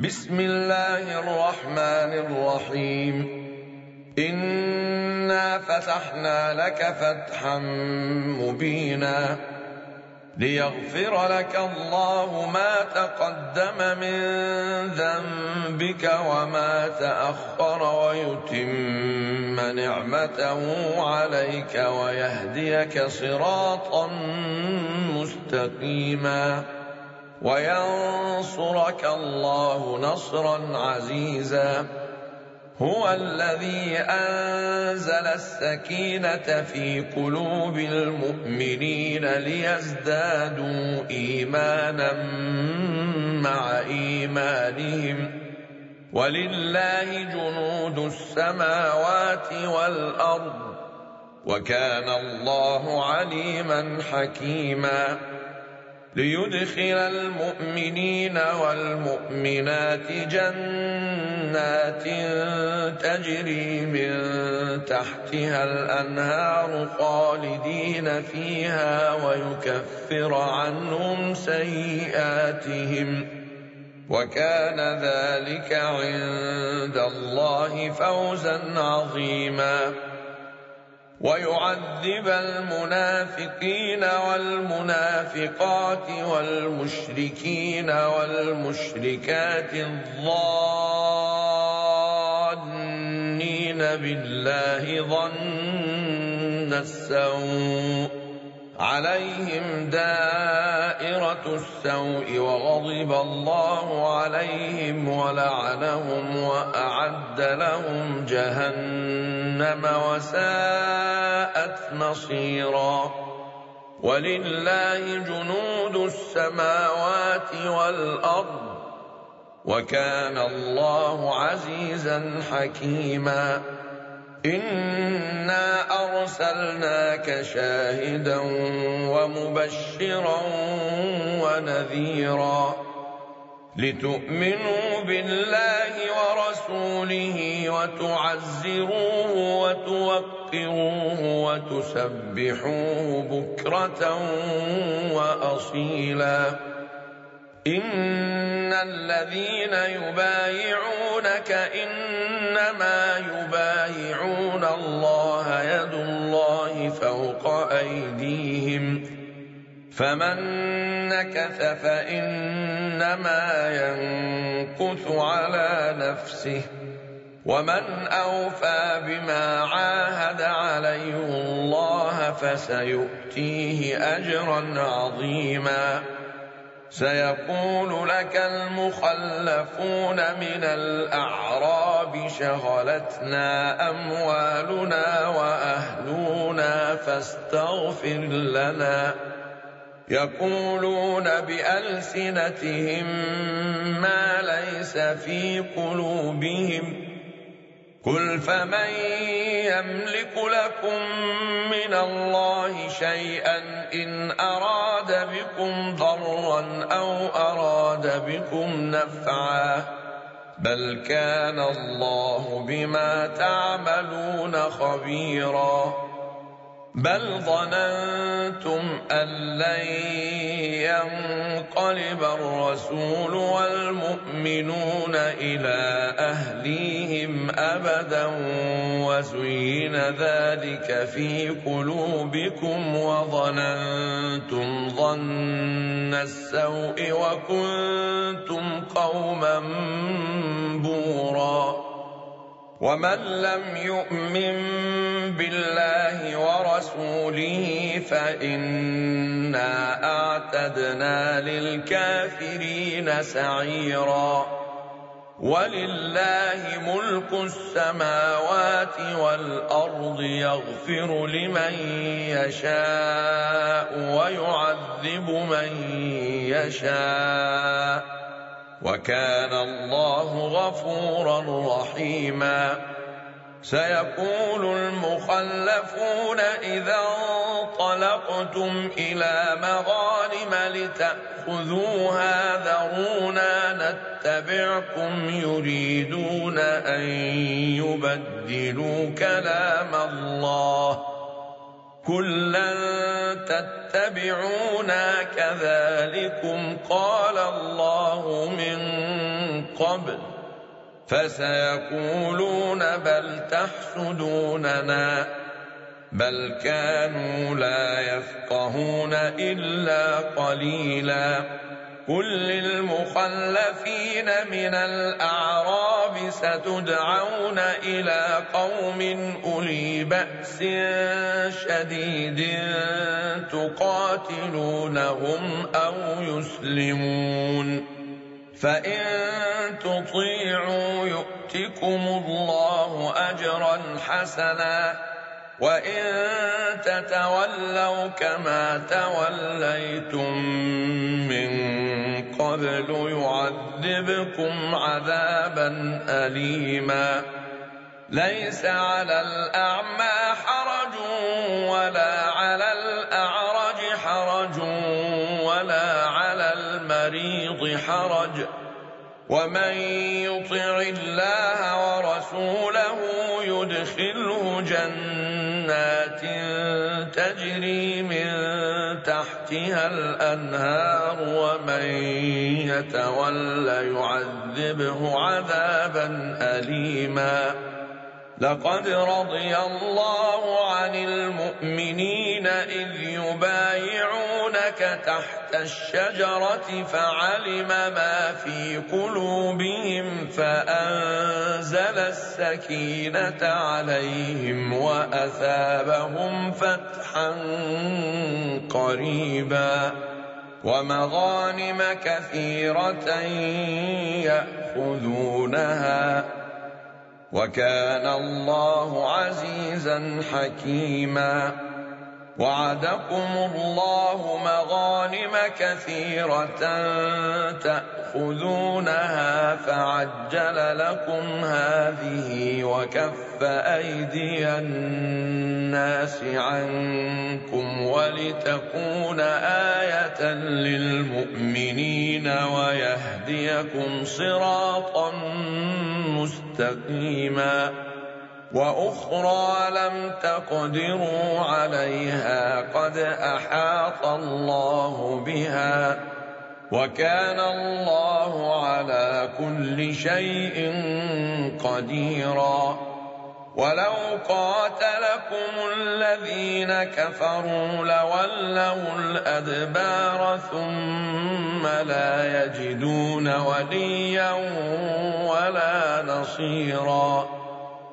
بسم الله الرحمن الرحيم. إنا فتحنا لك فتحا مبينا ليغفر لك الله ما تقدم من ذنبك وما تأخر ويتم نعمته عليك ويهديك صراطا مستقيما وينصرك الله نصرا عزيزا. هو الذي أنزل السكينة في قلوب المؤمنين ليزدادوا إيمانا مع إيمانهم ولله جنود السماوات والأرض وكان الله عليما حكيما. ليدخل المؤمنين والمؤمنات جنات تجري من تحتها الأنهار خالدين فيها ويكفر عنهم سيئاتهم وكان ذلك عند الله فوزا عظيما. ويعذب المنافقين والمنافقات والمشركين والمشركات الظانين بالله ظن السوء عليهم دائرة السوء وغضب الله عليهم ولعنهم وأعد لهم جهنم وساءت مصيرا. ولله جنود السماوات والأرض وكان الله عزيزا حكيما. إنا أرسلناك شاهدا ومبشرا ونذيرا لتؤمنوا بالله ورسوله وتعزروه وتوقروه وتسبحوه بكرة وأصيلا. إن الذين يبايعونك إنما يبايعون الله يد الله فوق أيديهم فمن نكث فإنما ينكث على نفسه ومن أوفى بما عاهد عليه الله فسيؤتيه أجرا عظيما. سيقول لك المخلفون من الأعراب شغلتنا أموالنا وأهلنا فاستغفر لنا. يقولون بألسنتهم ما ليس في قلوبهم قل فمن يملك لكم من الله شيئا إن أراد بكم ضرا أو أراد بكم نفعا بل كان الله بما تعملون خبيرا. بل ظننتم أن لن ينقلب الرسول والمؤمنون إلى أهليهم أبدا وزين ذلك في قلوبكم وظننتم ظن السوء وكنتم قوما بورا. ومن لم يؤمن بالله ورسوله فإنا أعتدنا للكافرين سعيرا. ولله ملك السماوات والأرض يغفر لمن يشاء ويعذب من يشاء وكان الله غفورا رحيما. سيقول المخلفون إذا انطلقتم إلى مغانم لتأخذوها ذرونا نتبعكم يريدون أن يبدلوا كلام الله كلا تتبعونا كذلكم قال الله من قبل فسيقولون بل تحسدوننا بل كانوا لا يفقهون إلا قليلا قل للمخلفين من الأعراب ستدعون إلى قوم أولي بأس شديد تقاتلونهم أو يسلمون فإن تطيعوا يؤتكم الله أجرا حسنا وإن تتولوا كما توليتم من قبل يعذبكم عذابا أليما ليس على الأعمى حرج ولا على الأعرج حرج ولا على المريض حرج ومن يطع الله ورسوله يدخله جنات تجري من تحتها الأنهار ومن يتولى يعذبه عذابا أليما لقد رضي الله عن المؤمنين إذ يبايعونك تحت الشجرة فعلم ما في قلوبهم فأنزل السكينة عليهم وأثابهم فتحا قريبا ومغانم كثيرة يأخذونها وكان الله عزيزا حكيما وعدكم الله مغانم كثيرة تأخذونها فعجل لكم هذه وكف أيدي الناس عنكم ولتكون آية للمؤمنين ويهديكم صراطا مستقيما وأخرى لم تقدروا عليها قد أحاط الله بها وكان الله على كل شيء قديرا ولو قاتلكم الذين كفروا لولوا الأدبار ثم لا يجدون وليا ولا نصيرا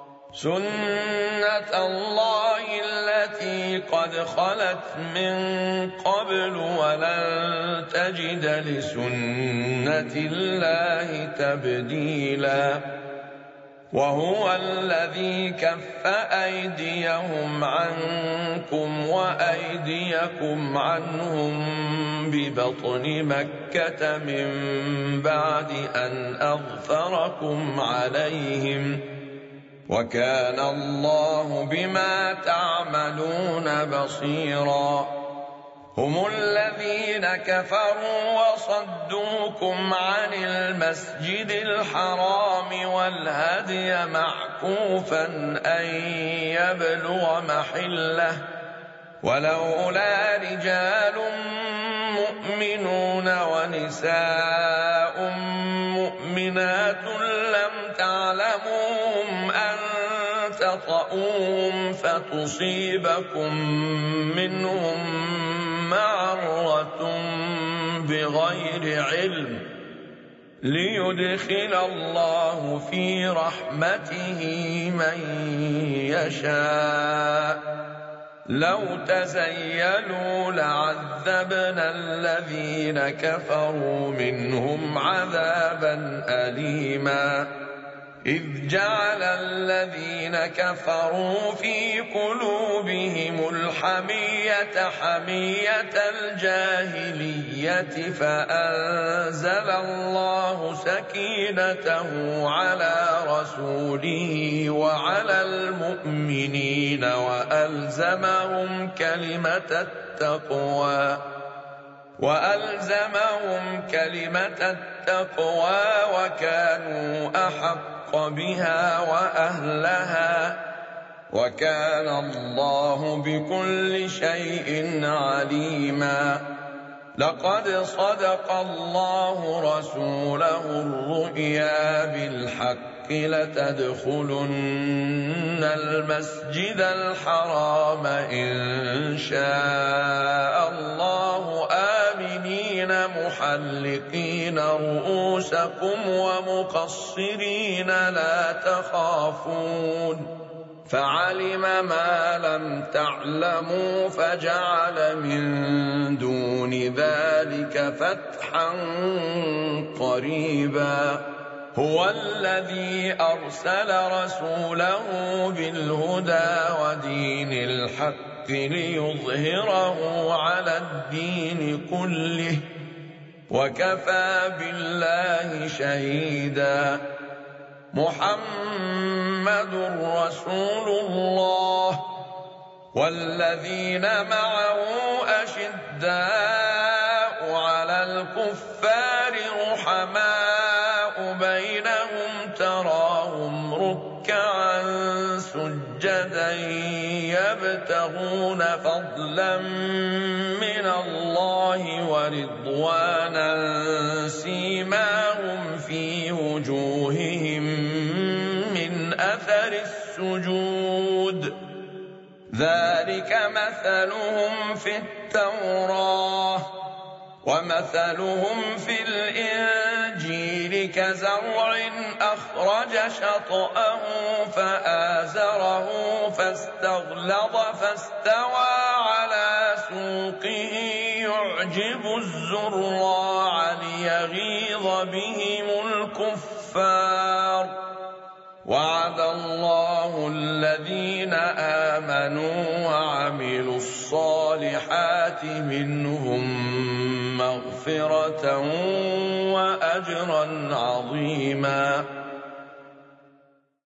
سنة الله التي قد خلت من قبل ولن تجد لسنة الله تبديلا وهو الذي كف أيديهم عنكم وأيديكم عنهم ببطن مكة من بعد أن أظفركم عليهم وكان الله بما تعملون بصيرا هم الذين كفروا وصدوكم عن المسجد الحرام والهدي معكوفا أن يبلغ محله ولولا رجال مؤمنون ونساء مؤمنات لم تعلموهم أن تطؤوهم فتصيبكم منهم معرة بغير علم ليدخل الله في رحمته من يشاء لو تزيلوا لعذبنا الذين كفروا منهم عذابا أليما إذ جعل الذين كفروا في قلوبهم الحمية حمية الجاهلية فأنزل الله سكينته على رسوله وعلى المؤمنين وألزمهم كلمة التقوى وكانوا أحق بها وأهلها وكان الله بكل شيء عليما. لقد صدق الله رسوله الرؤيا بالحق لتدخلن المسجد الحرام إن شاء الله آمنين محلقين رؤوسكم ومقصرين لا تخافون فعلم ما لم تعلموا فجعل من دون ذلك فتحا قريبا. هو الذي أرسل رسوله بالهدى ودين الحق ليظهره على الدين كله وكفى بالله شهيدا. محمد رسول الله والذين معه أشداء على الكفار رحماء بينهم تراهم ركعا سجدا يبتغون فضلا من الله ورضوانا سيماهم في وجوههم من أثر السجود ذلك مثلهم في التوراة ومثلهم في الإنجيل كزرع أخرج شطأه فآزره فاستغلظ فاستوى على سوقه يعجب الزراع ليغيظ بهم الكفار. وعد الله الذين آمنوا وعملوا الصالحات منهم مغفرة وأجرا عظيما.